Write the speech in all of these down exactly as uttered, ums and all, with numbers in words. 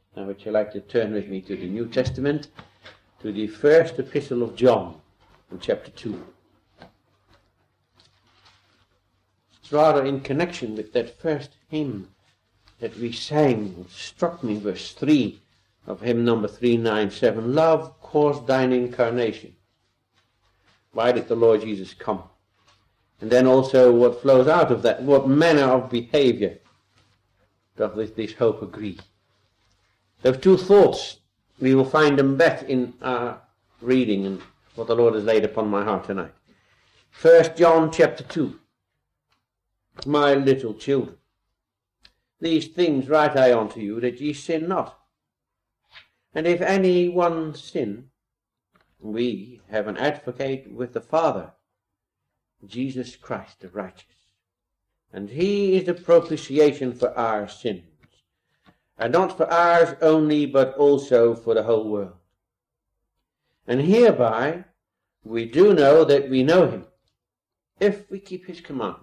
Now would you like to turn with me to the New Testament, to the first epistle of John, in chapter two. It's rather in connection with that first hymn that we sang. It struck me, verse three of hymn number three ninety-seven. Love caused thine incarnation. Why did the Lord Jesus come? And then also what flows out of that, what manner of behavior doth this, this hope agree? Those two thoughts, we will find them back in our reading and what the Lord has laid upon my heart tonight. First John chapter two. My little children, these things write I unto you, that ye sin not. And if any one sin, we have an advocate with the Father, Jesus Christ the righteous. And he is the propitiation for our sins. And not for ours only, but also for the whole world. And hereby we do know that we know him, if we keep his commandments.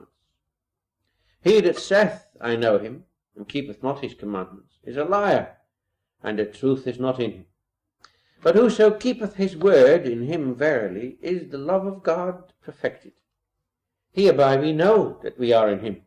He that saith, I know him, and keepeth not his commandments, is a liar, and the truth is not in him. But whoso keepeth his word, in him verily is the love of God perfected. Hereby we know that we are in him.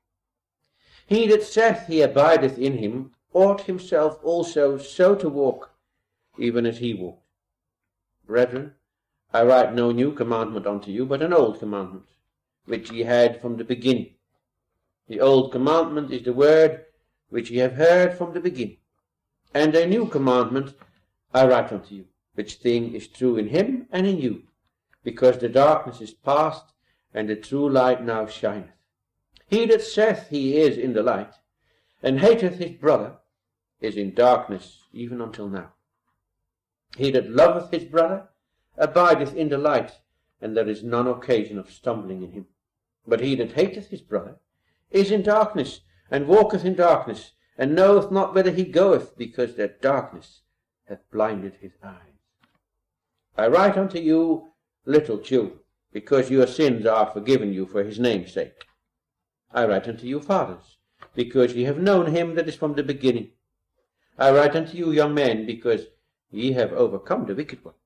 He that saith he abideth in him, ought himself also so to walk, even as he walked. Brethren, I write no new commandment unto you, but an old commandment, which ye had from the beginning. The old commandment is the word which ye have heard from the beginning. And a new commandment I write unto you, which thing is true in him and in you, because the darkness is past, and the true light now shineth. He that saith he is in the light, and hateth his brother, is in darkness even until now. He that loveth his brother abideth in the light, and there is none occasion of stumbling in him. But he that hateth his brother is in darkness, and walketh in darkness, and knoweth not whither he goeth, because that darkness hath blinded his eyes. I write unto you, little children, because your sins are forgiven you for his name's sake. I write unto you, fathers, because ye have known him that is from the beginning. I write unto you, young men, because ye have overcome the wicked one.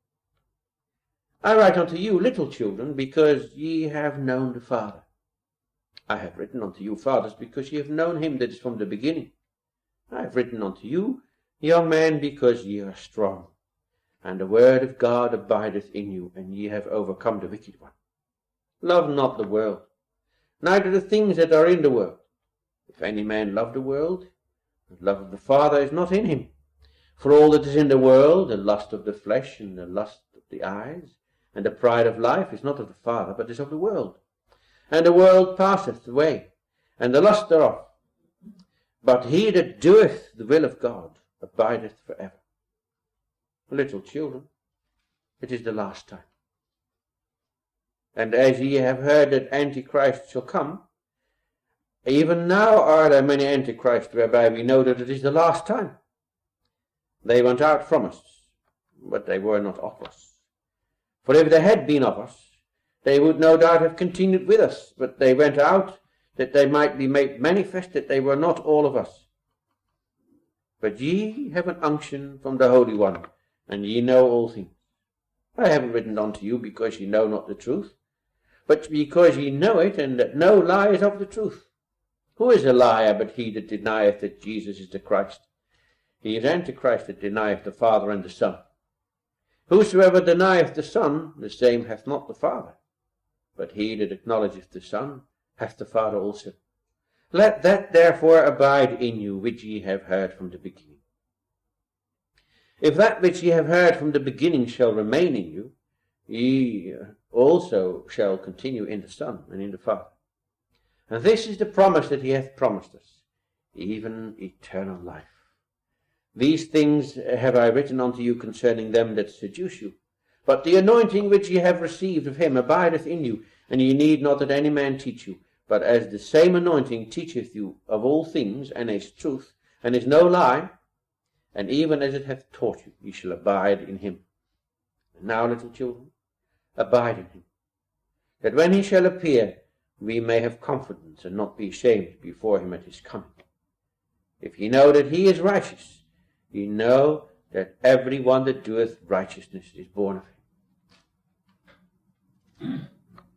I write unto you, little children, because ye have known the Father. I have written unto you, fathers, because ye have known him that is from the beginning. I have written unto you, young men, because ye are strong, and the word of God abideth in you, and ye have overcome the wicked one. Love not the world, neither the things that are in the world. If any man love the world, the love of the Father is not in him. For all that is in the world, the lust of the flesh, and the lust of the eyes, and the pride of life, is not of the Father, but is of the world. And the world passeth away, and the lust thereof. But he that doeth the will of God abideth forever. Little children, it is the last time. And as ye have heard that Antichrist shall come, even now are there many Antichrists, whereby we know that it is the last time. They went out from us, but they were not of us. For if they had been of us, they would no doubt have continued with us, but they went out, that they might be made manifest that they were not all of us. But ye have an unction from the Holy One, and ye know all things. I haven't written unto you because ye know not the truth, but because ye know it, and that no lie is of the truth. Who is a liar but he that denieth that Jesus is the Christ? He is Antichrist that denieth the Father and the Son. Whosoever denieth the Son, the same hath not the Father. But he that acknowledgeth the Son hath the Father also. Let that therefore abide in you which ye have heard from the beginning. If that which ye have heard from the beginning shall remain in you, ye also shall continue in the Son and in the Father. And this is the promise that he hath promised us, even eternal life. These things have I written unto you concerning them that seduce you. But the anointing which ye have received of him abideth in you, and ye need not that any man teach you. But as the same anointing teacheth you of all things, and is truth, and is no lie, and even as it hath taught you, ye shall abide in him. And now, little children, abide in him, that when he shall appear, we may have confidence, and not be ashamed before him at his coming. If ye know that he is righteous, ye know that every one that doeth righteousness is born of him.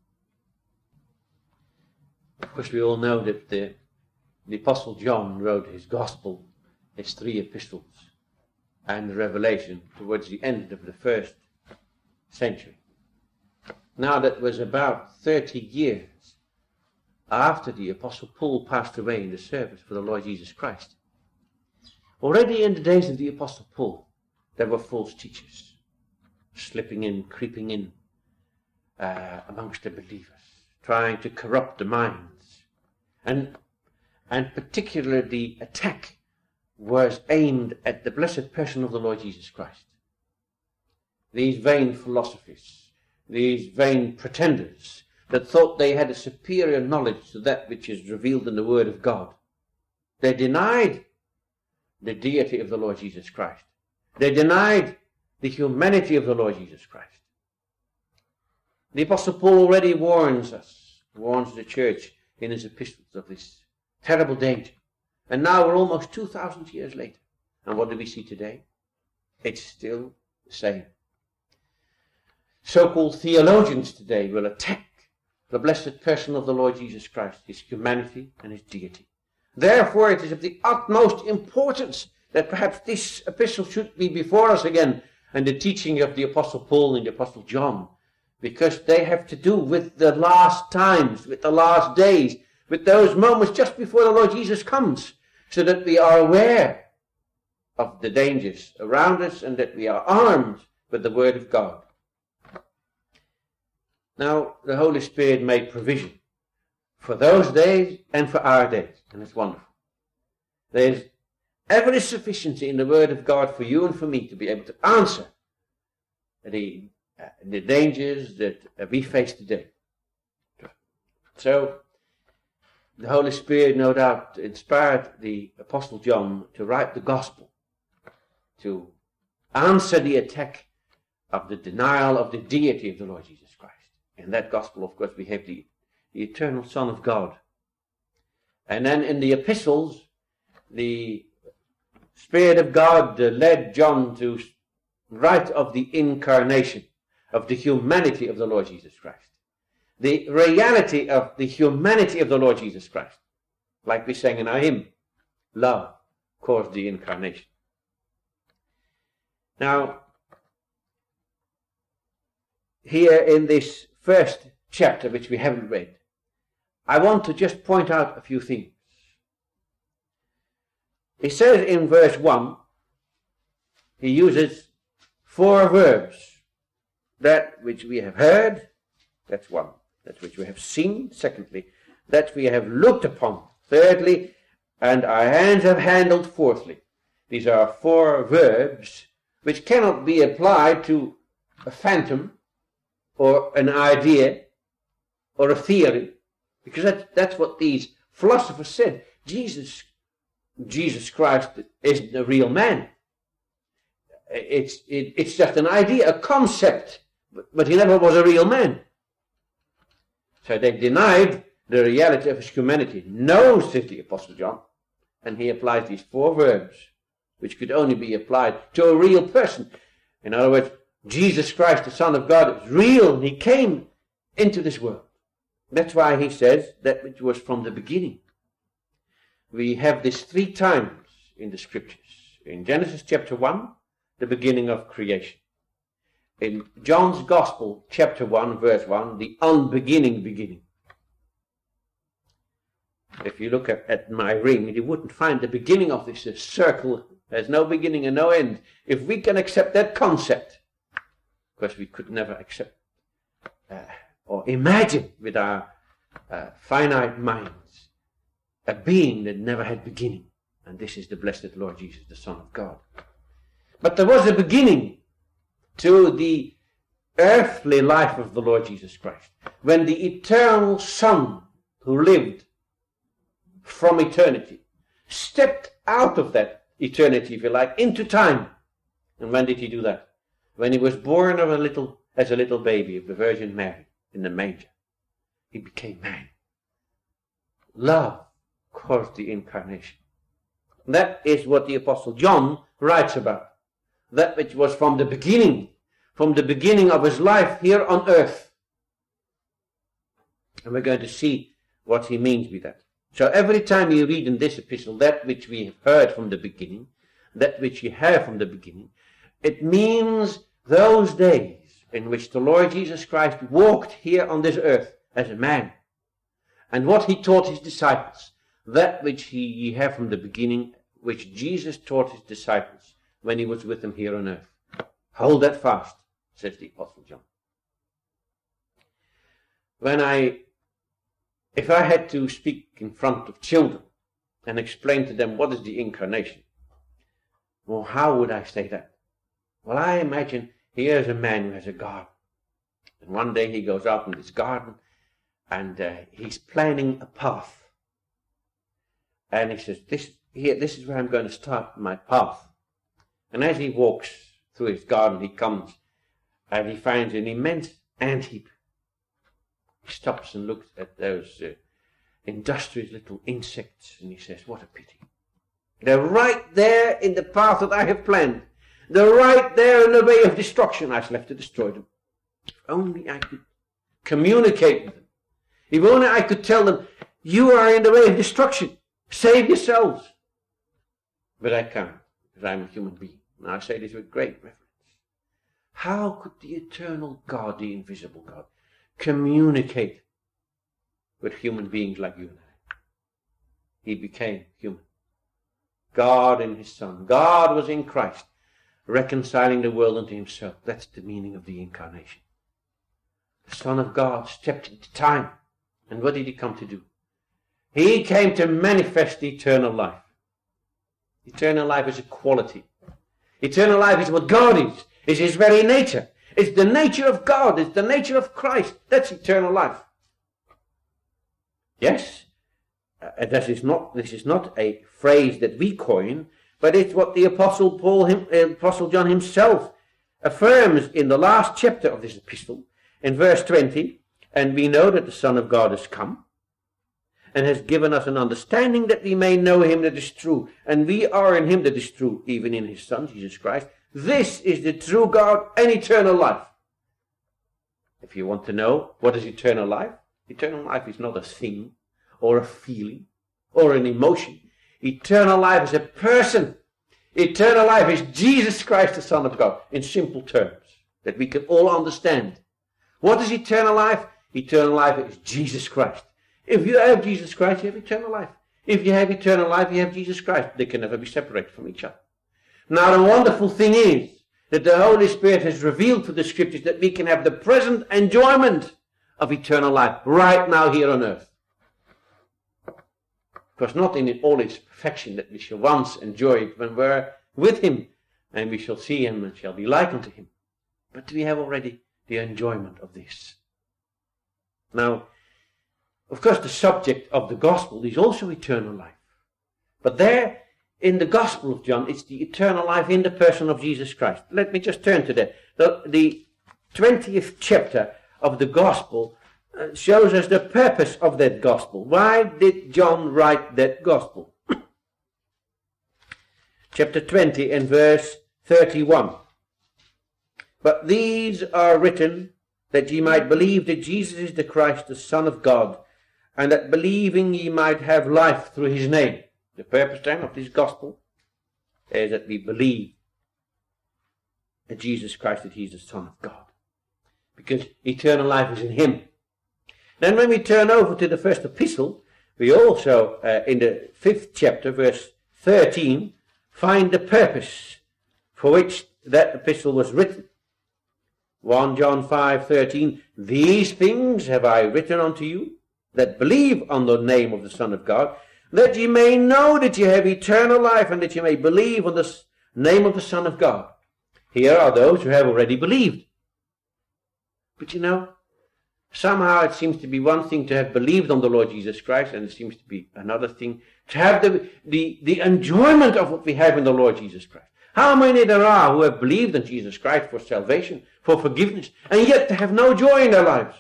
Of course, we all know that the, the Apostle John wrote his Gospel, his three epistles, and the Revelation towards the end of the first century. Now, that was about thirty years after the Apostle Paul passed away in the service for the Lord Jesus Christ. Already in the days of the Apostle Paul, there were false teachers slipping in, creeping in uh, amongst the believers, trying to corrupt the minds. And, and particularly the attack was aimed at the blessed person of the Lord Jesus Christ. These vain philosophies, these vain pretenders that thought they had a superior knowledge to that which is revealed in the Word of God. They denied the deity of the Lord Jesus Christ. They denied the humanity of the Lord Jesus Christ. The Apostle Paul already warns us, warns the church in his epistles of this terrible danger. And now we're almost two thousand years later. And what do we see today? It's still the same. So-called theologians today will attack the blessed person of the Lord Jesus Christ, his humanity and his deity. Therefore, it is of the utmost importance that perhaps this epistle should be before us again, and the teaching of the Apostle Paul and the Apostle John, because they have to do with the last times, with the last days, with those moments just before the Lord Jesus comes, so that we are aware of the dangers around us and that we are armed with the Word of God. Now, the Holy Spirit made provision for those days and for our days, and it's wonderful. There's every sufficiency in the Word of God for you and for me to be able to answer the, uh, the dangers that uh, we face today. So, the Holy Spirit, no doubt, inspired the Apostle John to write the Gospel, to answer the attack of the denial of the deity of the Lord Jesus Christ. In that Gospel, of course, we have the, the eternal Son of God. And then in the epistles, the Spirit of God uh, led John to write of the incarnation, of the humanity of the Lord Jesus Christ. The reality of the humanity of the Lord Jesus Christ. Like we sang in our hymn, love caused the incarnation. Now, here in this first chapter, which we haven't read, I want to just point out a few things. He says in verse one, he uses four verbs. That which we have heard, that's one. That which we have seen, secondly. That we have looked upon, thirdly. And our hands have handled, fourthly. These are four verbs which cannot be applied to a phantom or an idea or a theory, because that, that's what these philosophers said. Jesus, Jesus Christ isn't a real man. It's, it, it's just an idea, a concept, but, but he never was a real man. So they denied the reality of his humanity. No, says the Apostle John, and he applies these four verbs, which could only be applied to a real person. In other words, Jesus Christ, the Son of God, is real, and he came into this world. That's why he says that which was from the beginning. We have this three times in the scriptures. In Genesis chapter one, the beginning of creation. In John's Gospel, chapter one, verse one, the unbeginning beginning. If you look at, at my ring, you wouldn't find the beginning of this circle. There's no beginning and no end. If we can accept that concept, because we could never accept uh, or imagine with our uh, finite minds a being that never had beginning. And this is the blessed Lord Jesus, the Son of God. But there was a beginning to the earthly life of the Lord Jesus Christ, when the eternal Son, who lived from eternity, stepped out of that eternity, if you like, into time. And when did he do that? When he was born of a little, as a little baby of the Virgin Mary in the manger. He became man. Love caused the incarnation. That is what the Apostle John writes about. That which was from the beginning, from the beginning of his life here on earth. And we're going to see what he means with that. So every time you read in this epistle that which we have heard from the beginning, that which you have from the beginning, it means those days in which the Lord Jesus Christ walked here on this earth as a man. And what he taught his disciples, that which he, he had from the beginning, which Jesus taught his disciples when he was with them here on earth. Hold that fast, says the Apostle John. When I, if I had to speak in front of children and explain to them what is the incarnation, well, how would I say that? Well, I imagine here's a man who has a garden. And one day he goes out in this garden and uh, he's planning a path. And he says, this, here, this is where I'm going to start my path. And as he walks through his garden, he comes and he finds an immense ant heap. He stops and looks at those uh, industrious little insects and he says, what a pity. They're right there in the path that I have planned. They're right there in the way of destruction. I shall have to destroy them. If only I could communicate with them. If only I could tell them, you are in the way of destruction. Save yourselves. But I can't, because I'm a human being. And I say this with great reverence. How could the eternal God, the invisible God, communicate with human beings like you and I? He became human. God in his Son. God was in Christ, reconciling the world unto himself. That's the meaning of the incarnation. The Son of God stepped into time. And what did he come to do? He came to manifest eternal life. Eternal life is a quality. Eternal life is what God is. It's his very nature. It's the nature of God. It's the nature of Christ. That's eternal life. Yes, uh, this is not this is not a phrase that we coin, but it's what the Apostle Paul, him, uh, Apostle John himself affirms in the last chapter of this epistle, in verse twenty. And we know that the Son of God has come and has given us an understanding that we may know him that is true. And we are in him that is true, even in his Son, Jesus Christ. This is the true God and eternal life. If you want to know what is eternal life, eternal life is not a thing or a feeling or an emotion. Eternal life is a person. Eternal life is Jesus Christ, the Son of God, in simple terms that we can all understand. What is eternal life? Eternal life is Jesus Christ. If you have Jesus Christ, you have eternal life. If you have eternal life, you have Jesus Christ. They can never be separated from each other. Now the wonderful thing is that the Holy Spirit has revealed through the Scriptures that we can have the present enjoyment of eternal life right now here on earth. Because not in all its perfection that we shall once enjoy it when we're with him and we shall see him and shall be like unto him. But we have already the enjoyment of this. Now, of course, the subject of the gospel is also eternal life. But there, in the Gospel of John, it's the eternal life in the person of Jesus Christ. Let me just turn to that. The, the twentieth chapter of the Gospel uh, shows us the purpose of that Gospel. Why did John write that Gospel? Chapter twenty and verse thirty-one. But these are written that ye might believe that Jesus is the Christ, the Son of God, and that believing ye might have life through his name. The purpose then of this gospel is that we believe that Jesus Christ, that he is the Son of God. Because eternal life is in him. Then when we turn over to the first epistle, we also, uh, in the fifth chapter, verse thirteen, find the purpose for which that epistle was written. First John five thirteen, these things have I written unto you, that believe on the name of the Son of God, that ye may know that ye have eternal life, and that ye may believe on the name of the Son of God. Here are those who have already believed. But you know, somehow it seems to be one thing to have believed on the Lord Jesus Christ, and it seems to be another thing to have the, the, the enjoyment of what we have in the Lord Jesus Christ. How many there are who have believed in Jesus Christ for salvation, for forgiveness, and yet they have no joy in their lives.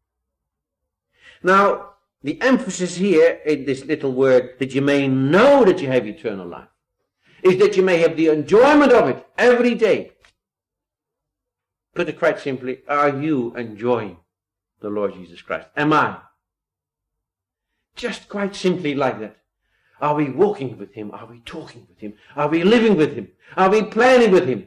Now, the emphasis here in this little word, that you may know that you have eternal life, is that you may have the enjoyment of it every day. Put it quite simply, are you enjoying the Lord Jesus Christ? Am I? Just quite simply like that. Are we walking with him? Are we talking with him? Are we living with him? Are we planning with him?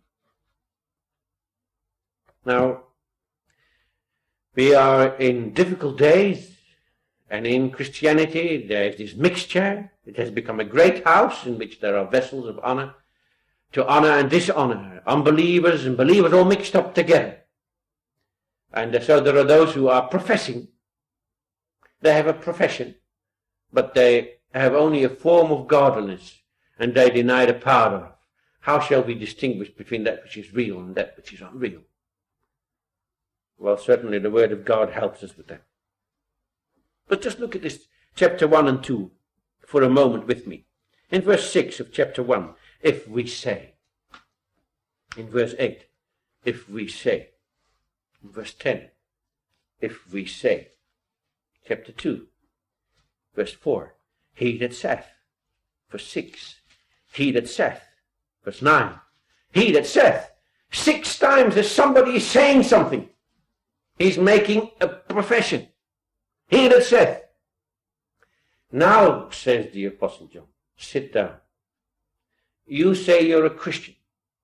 Now, we are in difficult days, and in Christianity there is this mixture. It has become a great house in which there are vessels of honor to honor and dishonor, unbelievers and believers all mixed up together. And so there are those who are professing. They have a profession, but they have only a form of godliness, and they deny the power thereof. How shall we distinguish between that which is real and that which is unreal? Well, certainly the Word of God helps us with that. But just look at this chapter one and two for a moment with me. In verse six of chapter one, if we say. In verse eight, if we say. In verse ten, if we say. Chapter two, verse four, he that saith. Verse six, he that saith. Verse nine, he that saith. Six times as somebody is saying something. He's making a profession. He that saith. Now, says the Apostle John, sit down. You say you're a Christian.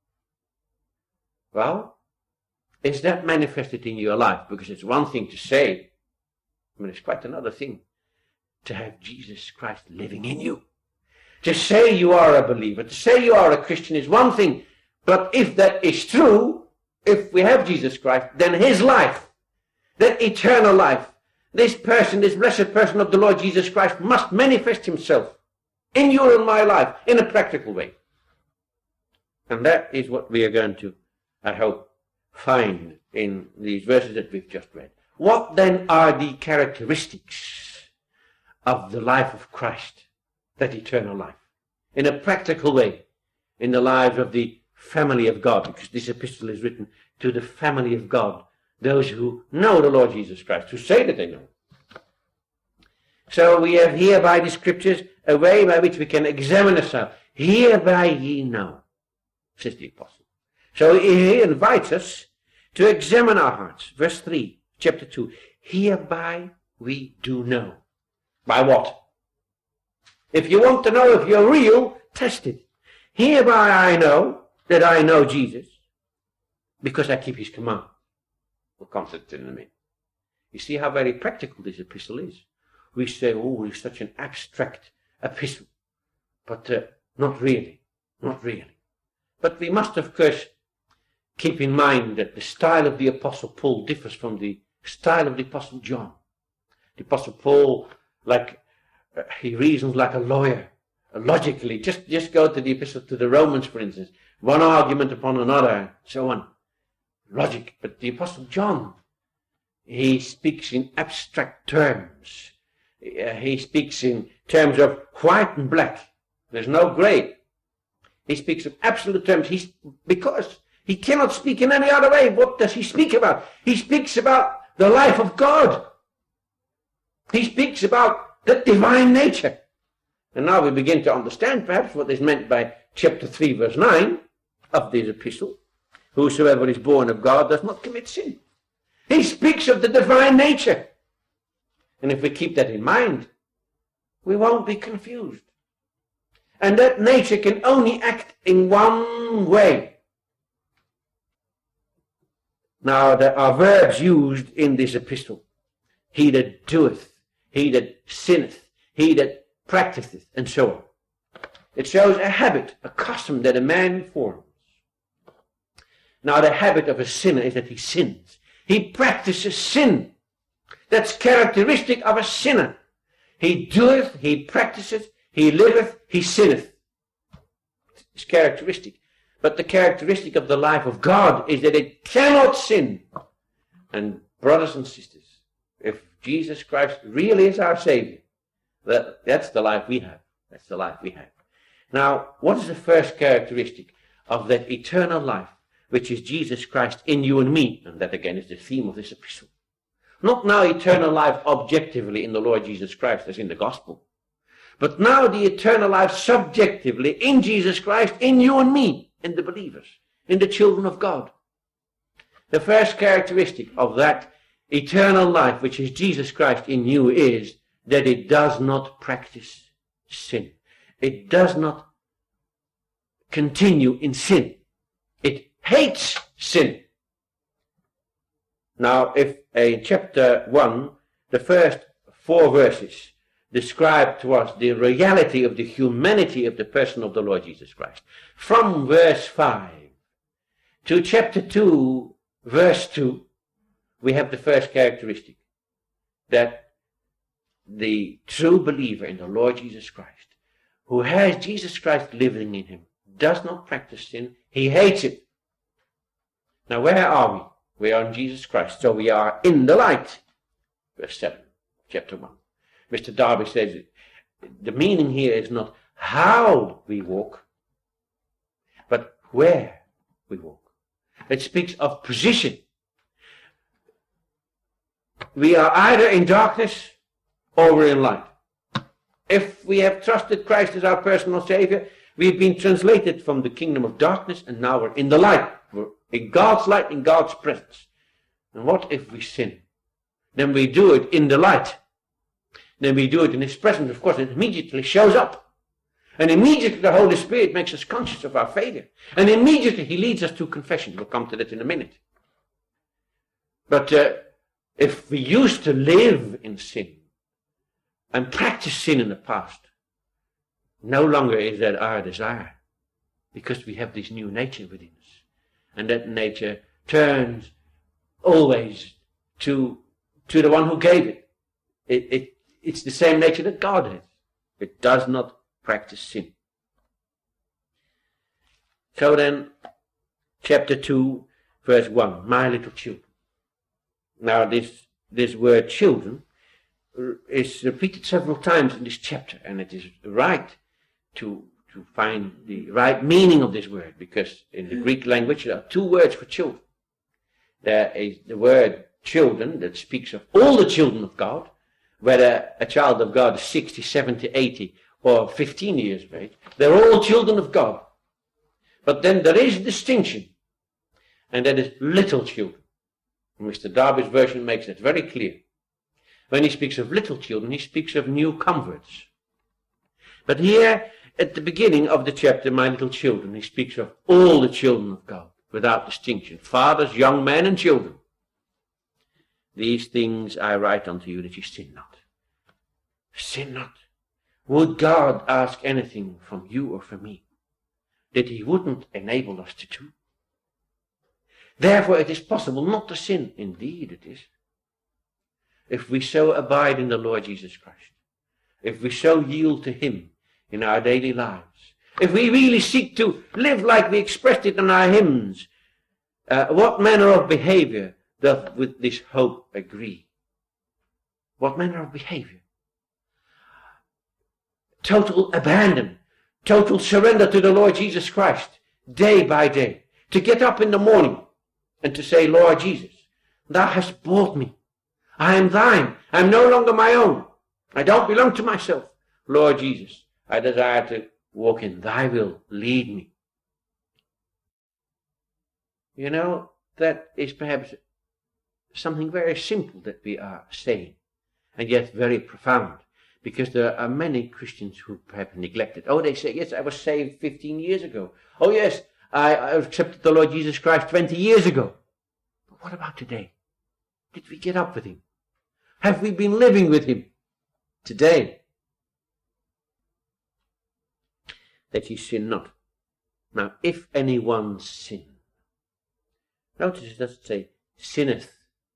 Well, is that manifested in your life? Because it's one thing to say, I mean, it's quite another thing to have Jesus Christ living in you. To say you are a believer, to say you are a Christian is one thing, but if that is true, if we have Jesus Christ, then his life, that eternal life, this person, this blessed person of the Lord Jesus Christ must manifest himself in your and my life in a practical way. And that is what we are going to, I hope, find in these verses that we've just read. What then are the characteristics of the life of Christ, that eternal life, in a practical way, in the lives of the family of God? Because this epistle is written to the family of God, those who know the Lord Jesus Christ, who say that they know. So we have here by the scriptures a way by which we can examine ourselves. Hereby ye know, says the apostle. So he invites us to examine our hearts. Verse three, chapter two. Hereby we do know. By what? If you want to know if you're real, test it. Hereby I know that I know Jesus, because I keep his command. We'll come to it in a minute. You see how very practical this epistle is. We say, oh, it's such an abstract epistle. But uh, not really. Not really. But we must, of course, keep in mind that the style of the Apostle Paul differs from the style of the Apostle John. The Apostle Paul, like, uh, he reasons like a lawyer. Uh, logically, just, just go to the epistle to the Romans, for instance. One argument upon another, so on. Logic. But the Apostle John, he speaks in abstract terms. Uh, he speaks in terms of white and black. There's no grey. He speaks of absolute terms. He's, because he cannot speak in any other way. What does he speak about? He speaks about the life of God. He speaks about the divine nature. And now we begin to understand perhaps what is meant by chapter three, verse nine of this epistle. Whosoever is born of God does not commit sin. He speaks of the divine nature. And if we keep that in mind, we won't be confused. And that nature can only act in one way. Now, there are verbs used in this epistle. He that doeth, he that sinneth, he that practiseth, and so on. It shows a habit, a custom that a man forms. Now, the habit of a sinner is that he sins. He practices sin. That's characteristic of a sinner. He doeth, he practiseth, he liveth, he sinneth. It's characteristic. But the characteristic of the life of God is that it cannot sin. And brothers and sisters, if Jesus Christ really is our Savior, that, that's the life we have. That's the life we have. Now, what is the first characteristic of that eternal life, which is Jesus Christ in you and me? And that again is the theme of this epistle. Not now eternal life objectively in the Lord Jesus Christ as in the gospel, But now the eternal life subjectively in Jesus Christ, in you and me, in the believers, in the children of God. The first characteristic of that eternal life, which is Jesus Christ in you, is that it does not practice sin. It does not continue in sin. It hates sin. Now, if in chapter one, the first four verses describe to us the reality of the humanity of the person of the Lord Jesus Christ. From verse five to chapter two, verse two, we have the first characteristic, that the true believer in the Lord Jesus Christ, who has Jesus Christ living in him, does not practice sin. He hates it. Now, where are we? We are in Jesus Christ, so we are in the light. Verse seven, chapter one. Mister Darby says it. The meaning here is not how we walk, but where we walk. It speaks of position. We are either in darkness or we're in light. If we have trusted Christ as our personal Savior, we've been translated from the kingdom of darkness, and now we're in the light. We're in God's light, in God's presence. And what if we sin? Then we do it in the light. Then we do it in His presence. Of course, it immediately shows up. And immediately the Holy Spirit makes us conscious of our failure. And immediately He leads us to confession. We'll come to that in a minute. But uh, if we used to live in sin and practice sin in the past, no longer is that our desire, because we have this new nature within us. And that nature turns always to, to the one who gave it. It, it. It's the same nature that God has. It does not practice sin. So then, chapter two, verse one, my little children. Now this, this word children is repeated several times in this chapter, and it is right to, to find the right meaning of this word, because in the Greek language there are two words for children. There is the word children that speaks of all the children of God, whether a child of God is sixty, seventy, eighty, or fifteen years of age. They're all children of God. But then there is a distinction, and that is little children. Mister Darby's version makes it very clear. When he speaks of little children, he speaks of new converts. But here, at the beginning of the chapter, my little children, he speaks of all the children of God, without distinction, fathers, young men, and children. These things I write unto you, that you sin not. Sin not. Would God ask anything from you or from me that He wouldn't enable us to do? Therefore it is possible not to sin. Indeed it is. If we so abide in the Lord Jesus Christ, if we so yield to Him in our daily lives, if we really seek to live like we expressed it in our hymns, uh, what manner of behavior doth with this hope agree? What manner of behavior? Total abandon, total surrender to the Lord Jesus Christ, day by day. To get up in the morning and to say, Lord Jesus, Thou hast bought me. I am Thine. I am no longer my own. I don't belong to myself. Lord Jesus, I desire to walk in Thy will. Lead me. You know, that is perhaps something very simple that we are saying, and yet very profound, because there are many Christians who perhaps neglect it. Oh, they say, yes, I was saved fifteen years ago. Oh, yes, I, I accepted the Lord Jesus Christ twenty years ago. But what about today? Did we get up with Him? Have we been living with Him today? That ye sin not. Now, if anyone sin, notice it doesn't say sinneth.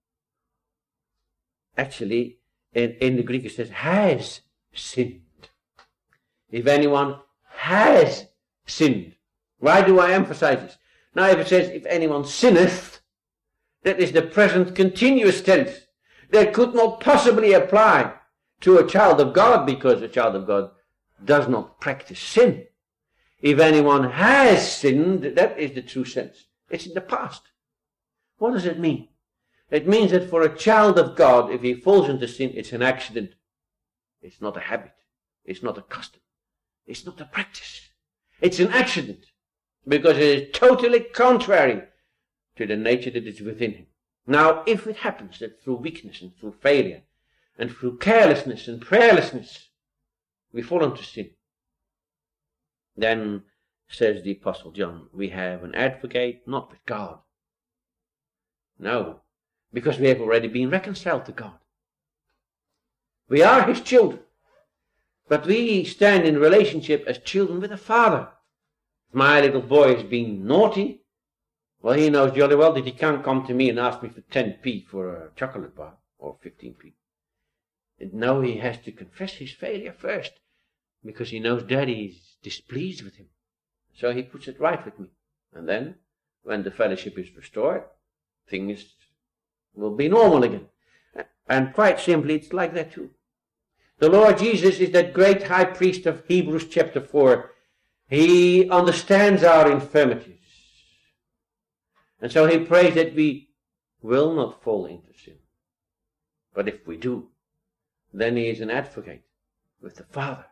Actually, in, in the Greek it says has sinned. If anyone has sinned. Why do I emphasize this? Now if it says if anyone sinneth, that is the present continuous tense. That could not possibly apply to a child of God, because a child of God does not practice sin. If anyone has sinned, that is the true sense. It's in the past. What does it mean? It means that for a child of God, if he falls into sin, it's an accident. It's not a habit. It's not a custom. It's not a practice. It's an accident, because it is totally contrary to the nature that is within him. Now, if it happens that through weakness and through failure and through carelessness and prayerlessness we fall into sin, then, says the Apostle John, we have an advocate not with God. No, because we have already been reconciled to God. We are his children, but we stand in relationship as children with a father. If my little boy is being naughty, well, he knows jolly well that he can't come to me and ask me for ten p for a chocolate bar, or fifteen p. And no, he has to confess his failure first, because he knows Daddy is displeased with him. So he puts it right with me. And then, when the fellowship is restored, things will be normal again. And quite simply, it's like that too. The Lord Jesus is that great high priest of Hebrews chapter four. He understands our infirmities. And so he prays that we will not fall into sin. But if we do, then he is an advocate with the Father.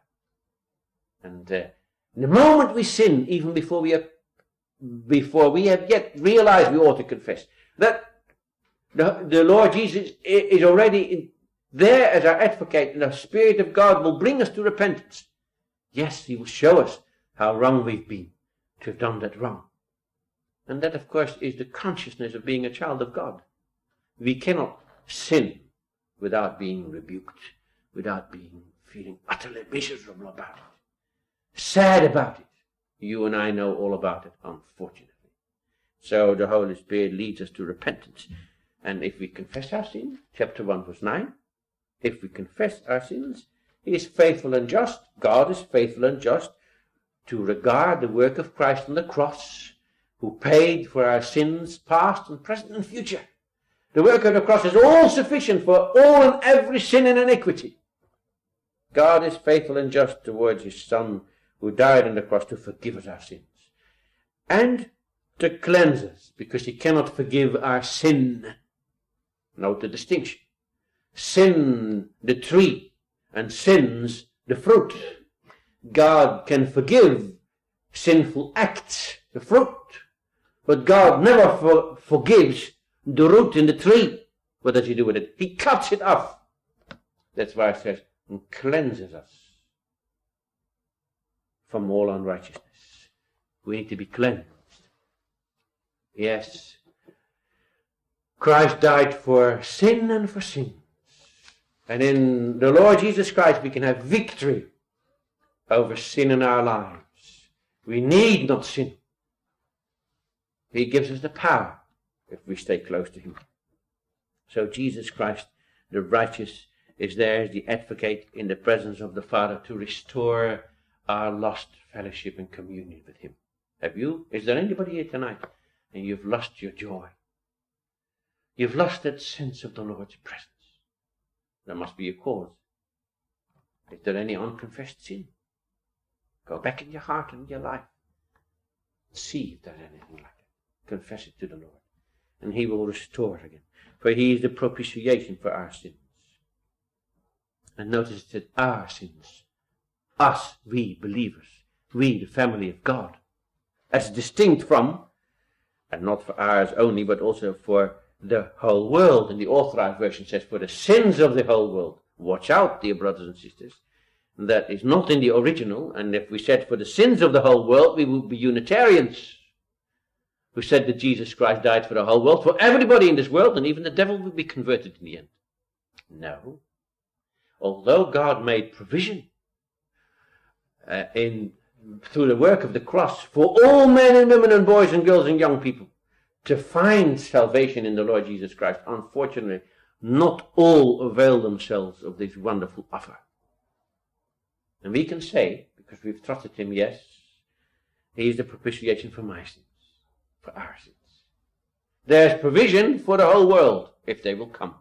And uh, the moment we sin, even before we have, before we have yet realized we ought to confess, that the, the Lord Jesus is already in, there as our advocate, and the Spirit of God will bring us to repentance. Yes, he will show us how wrong we've been, to have done that wrong. And that, of course, is the consciousness of being a child of God. We cannot sin without being rebuked, without being feeling utterly miserable about it, sad about it. You and I know all about it, unfortunately. So the Holy Spirit leads us to repentance. And if we confess our sins, chapter one verse nine, if we confess our sins, he is faithful and just, God is faithful and just, to regard the work of Christ on the cross, who paid for our sins past and present and future. The work of the cross is all sufficient for all and every sin and iniquity. God is faithful and just towards his Son, who died on the cross to forgive us our sins, and to cleanse us, because he cannot forgive our sin. Note the distinction. Sin, the tree, and sins, the fruit. God can forgive sinful acts, the fruit, but God never for, forgives the root in the tree. What does he do with it? He cuts it off. That's why it says, and cleanses us from all unrighteousness. We need to be cleansed. Yes. Christ died for sin and for sins. And in the Lord Jesus Christ we can have victory over sin in our lives. We need not sin. He gives us the power if we stay close to him. So Jesus Christ, the righteous, is there as the advocate in the presence of the Father to restore our lost fellowship and communion with him. Have you? Is there anybody here tonight and you've lost your joy? You've lost that sense of the Lord's presence. There must be a cause. Is there any unconfessed sin? Go back in your heart and your life. See if there's anything like that. Confess it to the Lord, and he will restore it again. For he is the propitiation for our sins. And notice that our sins, us, we believers, we the family of God, as distinct from, and not for ours only, but also for the whole world. And the Authorized Version says, for the sins of the whole world. Watch out, dear brothers and sisters. That is not in the original, and if we said for the sins of the whole world, we would be Unitarians, who said that Jesus Christ died for the whole world, for everybody in this world, and even the devil would be converted in the end. No. Although God made provision uh, in through the work of the cross for all men and women and boys and girls and young people to find salvation in the Lord Jesus Christ, unfortunately, not all avail themselves of this wonderful offer. And we can say, because we've trusted him, yes, he is the propitiation for my sins, for our sins. There's provision for the whole world, if they will come.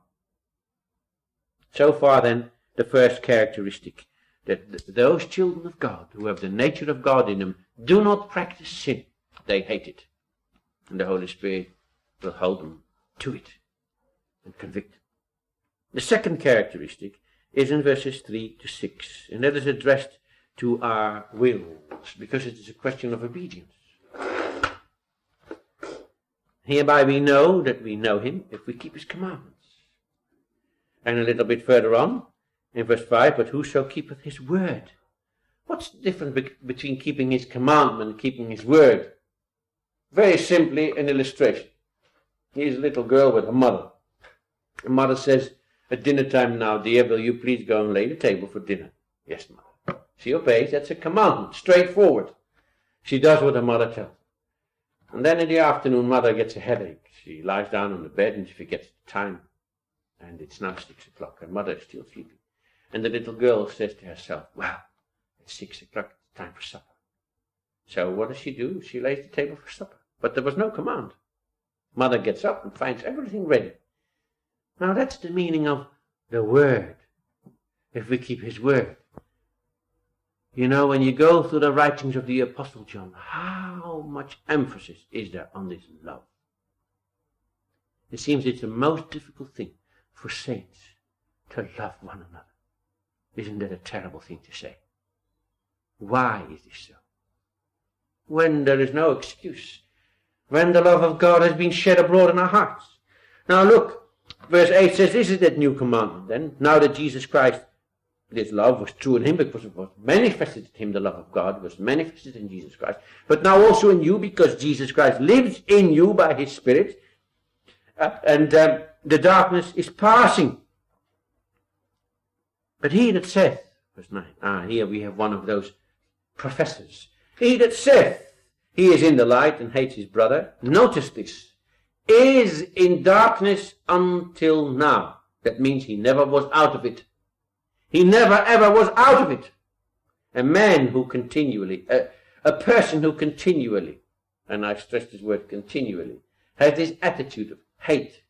So far then, the first characteristic, that th- those children of God, who have the nature of God in them, do not practice sin. They hate it. And the Holy Spirit will hold them to it and convict them. The second characteristic is in verses three to six, and that is addressed to our wills, because it is a question of obedience. Hereby we know that we know him if we keep his commandments. And a little bit further on, in verse five, but whoso keepeth his word. What's the difference be- between keeping his commandment and keeping his word? Very simply, an illustration. Here's a little girl with her mother. The mother says, at dinner time now, dear, will you please go and lay the table for dinner? Yes, mother. She obeys. That's a commandment, straightforward. She does what her mother tells her. And then in the afternoon, mother gets a headache. She lies down on the bed and she forgets the time. And it's now six o'clock, and mother is still sleeping. And the little girl says to herself, well, it's six o'clock, it's time for supper. So what does she do? She lays the table for supper. But there was no command. Mother gets up and finds everything ready. Now that's the meaning of the word. If we keep his word. You know, when you go through the writings of the Apostle John, how much emphasis is there on this love? It seems it's the most difficult thing for saints to love one another. Isn't that a terrible thing to say? Why is this so? When there is no excuse. When the love of God has been shed abroad in our hearts. Now look, verse eight says, this is that new commandment then. Now that Jesus Christ, this love was true in him because it was manifested in him, the love of God was manifested in Jesus Christ. But now also in you, because Jesus Christ lives in you by his Spirit. Uh, and um, the darkness is passing. But he that saith, verse nine, ah, here we have one of those professors. He that saith he is in the light and hates his brother, notice this, is in darkness until now. That means he never was out of it. He never ever was out of it. A man who continually, a, a person who continually, and I stress this word continually, has this attitude of hate,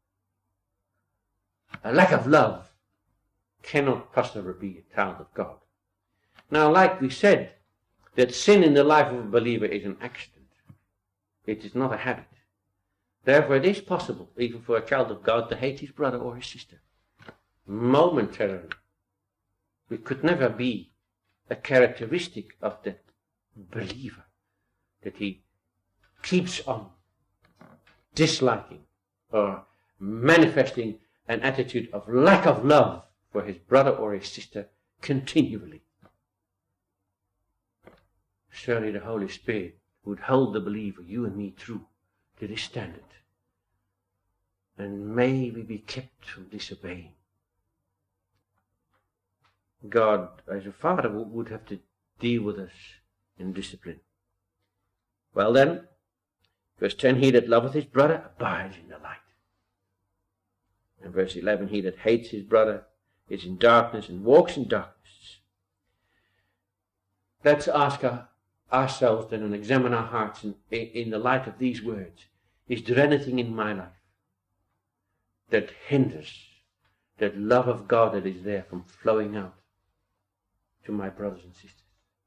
a lack of love, cannot possibly be a child of God. Now, like we said, that sin in the life of a believer is an accident. It is not a habit. Therefore, it is possible, even for a child of God, to hate his brother or his sister. Momentarily. It could never be a characteristic of the believer that he keeps on disliking or manifesting an attitude of lack of love for his brother or his sister continually. Surely the Holy Spirit would hold the believer, you and me, true to this standard. And may we be kept from disobeying. God, as a father, would have to deal with us in discipline. Well then, verse ten, he that loveth his brother abides in the light. And verse eleven, he that hates his brother is in darkness and walks in darkness. Let's ask our, ourselves then and examine our hearts in, in the light of these words. Is there anything in my life that hinders that love of God that is there from flowing out to my brothers and sisters?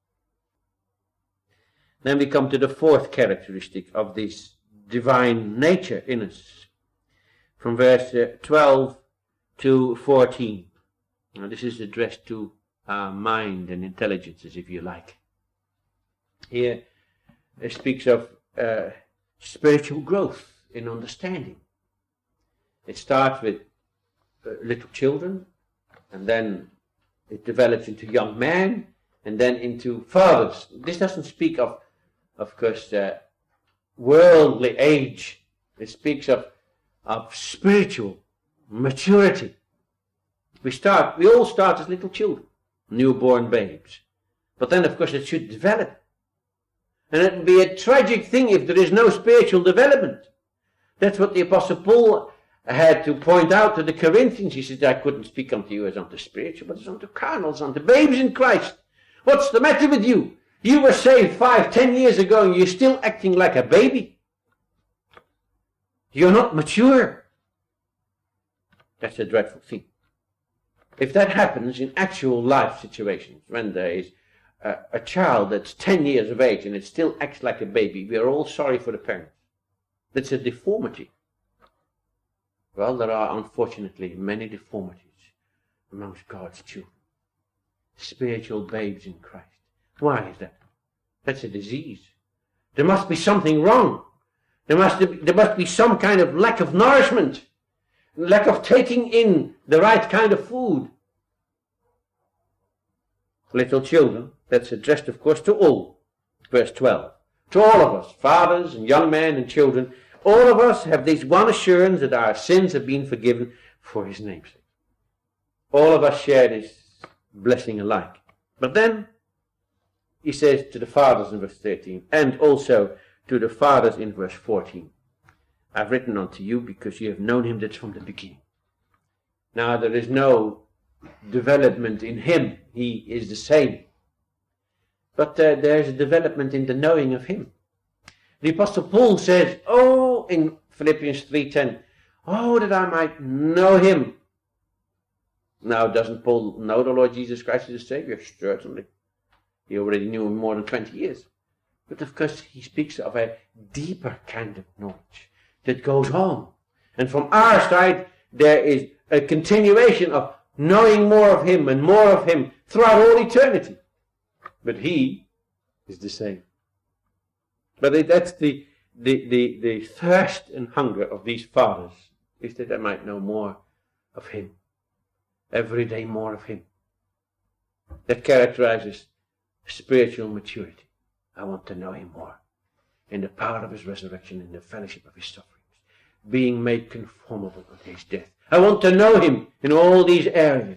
Then we come to the fourth characteristic of this divine nature in us. From verse uh, twelve to fourteen. Now this is addressed to our mind and intelligences, if you like. Here it speaks of uh, spiritual growth in understanding. It starts with uh, little children, and then it develops into young men, and then into fathers. This doesn't speak of, of course, uh, worldly age. It speaks of, of spiritual maturity. We start, we all start as little children, newborn babes. But then, of course, it should develop. And it would be a tragic thing if there is no spiritual development. That's what the Apostle Paul had to point out to the Corinthians. He said, I couldn't speak unto you as unto spiritual, but as unto carnals, unto babes in Christ. What's the matter with you? You were saved five, ten years ago, and you're still acting like a baby. You're not mature. That's a dreadful thing. If that happens in actual life situations, when there is a, a child that's ten years of age and it still acts like a baby, we are all sorry for the parents. That's a deformity. Well, there are unfortunately many deformities amongst God's children. Spiritual babes in Christ. Why is that? That's a disease. There must be something wrong. There must, there must be some kind of lack of nourishment, lack of taking in the right kind of food. Little children, that's addressed, of course, to all. Verse twelve. To all of us, fathers and young men and children, all of us have this one assurance that our sins have been forgiven for his name's sake. All of us share this blessing alike. But then, he says to the fathers in verse thirteen, and also to the fathers in verse fourteen, I've written unto you because you have known him that's from the beginning. Now there is no development in him. He is the same. But uh, there is a development in the knowing of him. The Apostle Paul says, oh, in Philippians three ten, oh, that I might know him. Now, doesn't Paul know the Lord Jesus Christ as a Savior? Certainly. He already knew him more than twenty years. But of course, he speaks of a deeper kind of knowledge that goes on. And from our side, there is a continuation of knowing more of him and more of him throughout all eternity. But he is the same. But that's the, the, the, the thirst and hunger of these fathers, is that they might know more of him. Every day more of him. That characterizes spiritual maturity. I want to know him more. In the power of his resurrection, in the fellowship of his sufferings. Being made conformable to his death. I want to know him in all these areas.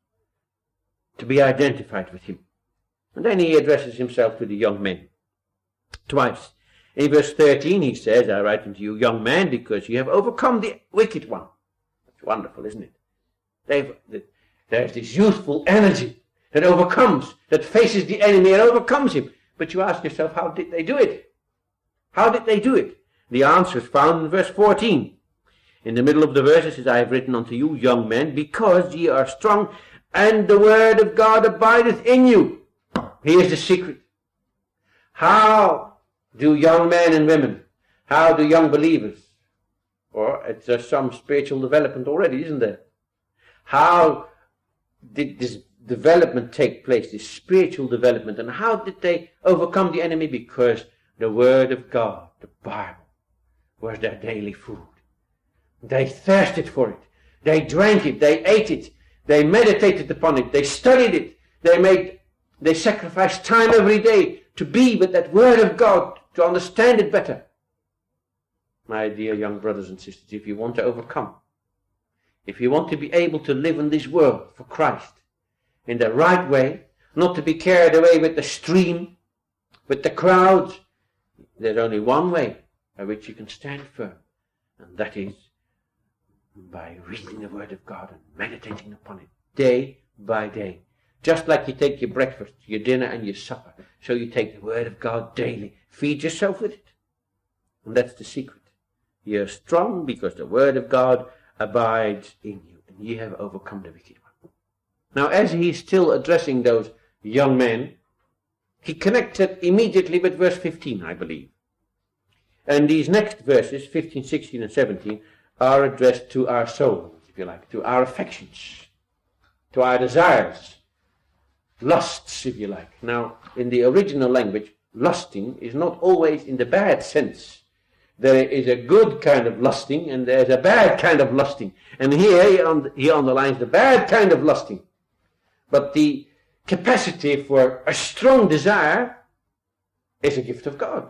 To be identified with him. And then he addresses himself to the young men. Twice. In verse thirteen he says, I write unto you, young men, because you have overcome the wicked one. That's wonderful, isn't it? They've, there's this youthful energy that overcomes, that faces the enemy and overcomes him. But you ask yourself, how did they do it? How did they do it? The answer is found in verse fourteen. In the middle of the verse it says, I have written unto you, young men, because ye are strong, and the word of God abideth in you. Here's the secret. How do young men and women, how do young believers, or it's uh, some spiritual development already, isn't there? How did this development take place, this spiritual development, and how did they overcome the enemy? Because the Word of God, the Bible, was their daily food. They thirsted for it. They drank it. They ate it. They meditated upon it. They studied it. They made, they sacrificed time every day to be with that Word of God, to understand it better. My dear young brothers and sisters, if you want to overcome, if you want to be able to live in this world for Christ in the right way, not to be carried away with the stream, with the crowds, there's only one way by which you can stand firm, and that is by reading the Word of God and meditating upon it day by day. Just like you take your breakfast, your dinner and your supper, so you take the Word of God daily. Feed yourself with it. And that's the secret. You're strong because the Word of God abides in you, and ye have overcome the wicked one. Now, as he's still addressing those young men, he connects it immediately with verse fifteen, I believe. And these next verses, fifteen, sixteen, and seventeen, are addressed to our souls, if you like, to our affections, to our desires, lusts, if you like. Now, in the original language, lusting is not always in the bad sense. There is a good kind of lusting and there's a bad kind of lusting. And here he, un- he underlines the bad kind of lusting. But the capacity for a strong desire is a gift of God.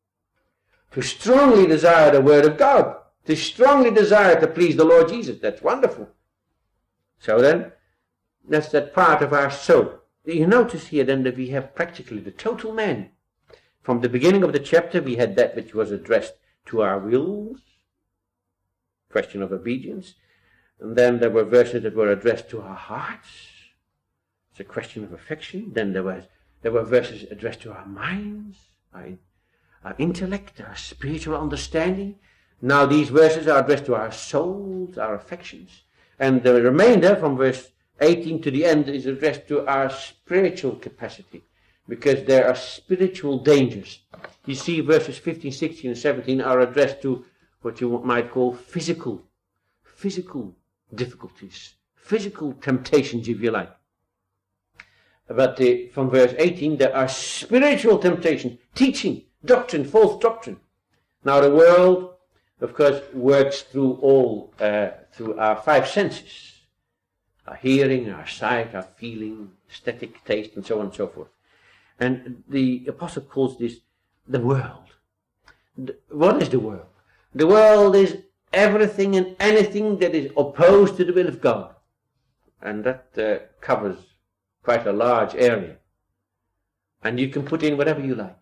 To strongly desire the Word of God, to strongly desire to please the Lord Jesus, that's wonderful. So then, that's that part of our soul. You notice here then that we have practically the total man. From the beginning of the chapter we had that which was addressed to our wills, question of obedience, and then there were verses that were addressed to our hearts. It's a question of affection. Then there was there were verses addressed to our minds, our, our intellect, our spiritual understanding. Now these verses are addressed to our souls, our affections, and the remainder from verse eighteen to the end is addressed to our spiritual capacity, because there are spiritual dangers. You see, verses fifteen, sixteen, and seventeen are addressed to what you might call physical, physical difficulties, physical temptations, if you like. But uh, from verse eighteen, there are spiritual temptations, teaching, doctrine, false doctrine. Now the world, of course, works through all, uh, through our five senses. Our hearing, our sight, our feeling, aesthetic taste, and so on and so forth. And the apostle calls this the world. The, what is the world? The world is everything and anything that is opposed to the will of God. And that uh, covers quite a large area. And you can put in whatever you like.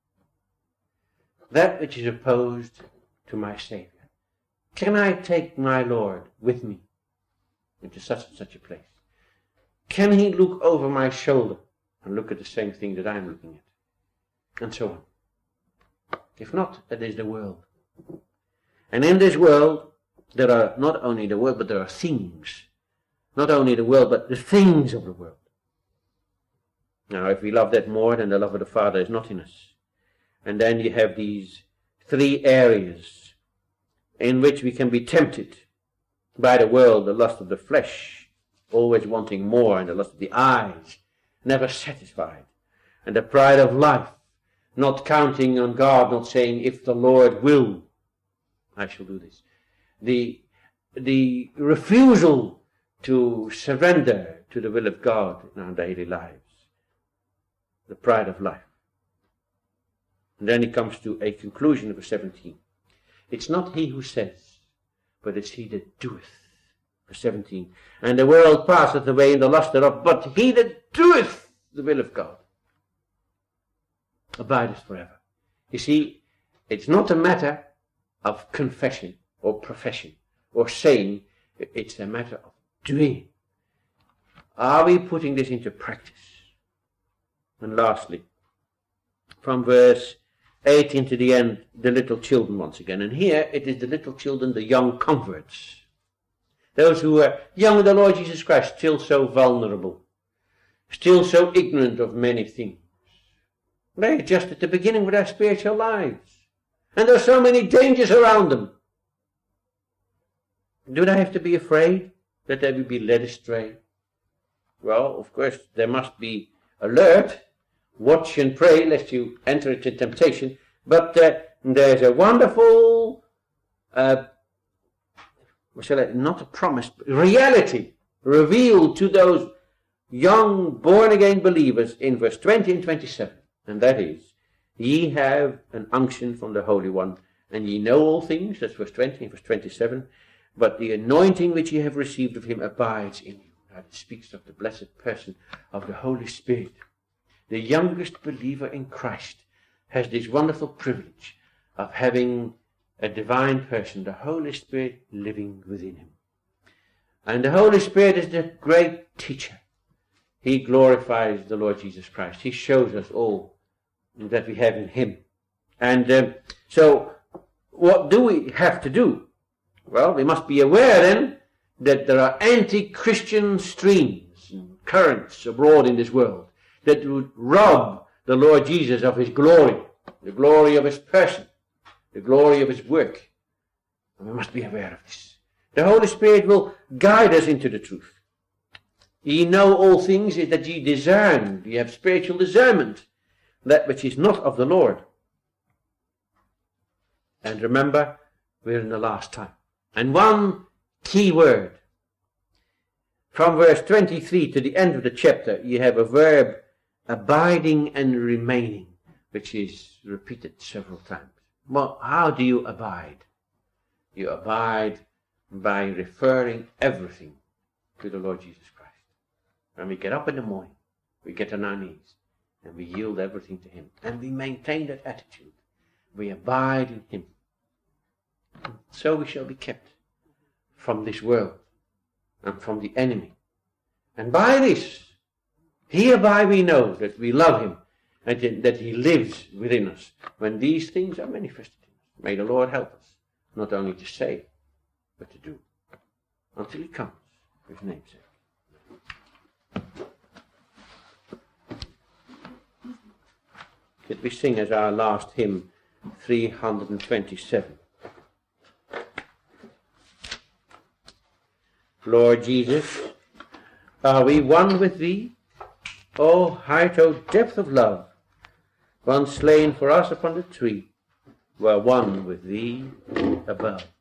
That which is opposed to my Savior. Can I take my Lord with me into such and such a place? Can he look over my shoulder and look at the same thing that I'm looking at? And so on. If not, that is the world. And in this world, there are not only the world, but there are things. Not only the world, but the things of the world. Now, if we love that more, then the love of the Father is not in us. And then you have these three areas in which we can be tempted by the world, the lust of the flesh, always wanting more, and the lust of the eyes, never satisfied, and the pride of life, not counting on God, not saying, if the Lord will, I shall do this. The, the refusal to surrender to the will of God in our daily lives. The pride of life. And then he comes to a conclusion of verse seventeen. It's not he who says, but it's he that doeth. Verse seventeen. And the world passeth away in the lust thereof, but he that doeth the will of God abideth forever. You see, it's not a matter of confession or profession or saying, it's a matter of doing. Are we putting this into practice? And lastly, from verse eighteen to the end, the little children once again. And here it is the little children, the young converts. Those who are young with the Lord Jesus Christ, still so vulnerable, still so ignorant of many things. They're just at the beginning of their spiritual lives. And there are so many dangers around them. Do they have to be afraid that they will be led astray? Well, of course, they must be alert, watch and pray lest you enter into temptation. But uh, there's a wonderful, uh, what shall I, not a promise, but reality revealed to those young born-again believers in verse twenty and twenty-seven. And that is, ye have an unction from the Holy One, and ye know all things, that's verse twenty and verse twenty-seven, but the anointing which ye have received of him abides in you. Now it speaks of the blessed person of the Holy Spirit. The youngest believer in Christ has this wonderful privilege of having a divine person, the Holy Spirit, living within him. And the Holy Spirit is the great teacher. He glorifies the Lord Jesus Christ. He shows us all that we have in him. And um, so, what do we have to do? Well, we must be aware then that there are anti-Christian streams and currents abroad in this world that would rob the Lord Jesus of his glory, the glory of his person, the glory of his work. And we must be aware of this. The Holy Spirit will guide us into the truth. Ye know all things is that ye discern, ye have spiritual discernment, that which is not of the Lord. And remember, we're in the last time. And one key word. From verse twenty-three to the end of the chapter, you have a verb, abiding and remaining, which is repeated several times. Well, how do you abide? You abide by referring everything to the Lord Jesus Christ. When we get up in the morning, we get on our knees, and we yield everything to him. And we maintain that attitude. We abide in him. So we shall be kept from this world and from the enemy. And by this, hereby we know that we love him and that he lives within us when these things are manifested in us. May the Lord help us, not only to say, but to do, until he comes, for his name's sake. That we sing as our last hymn, three hundred twenty-seven. Lord Jesus, Are we one with thee? O height, O depth of love, one slain for us upon the tree, we're one with thee above.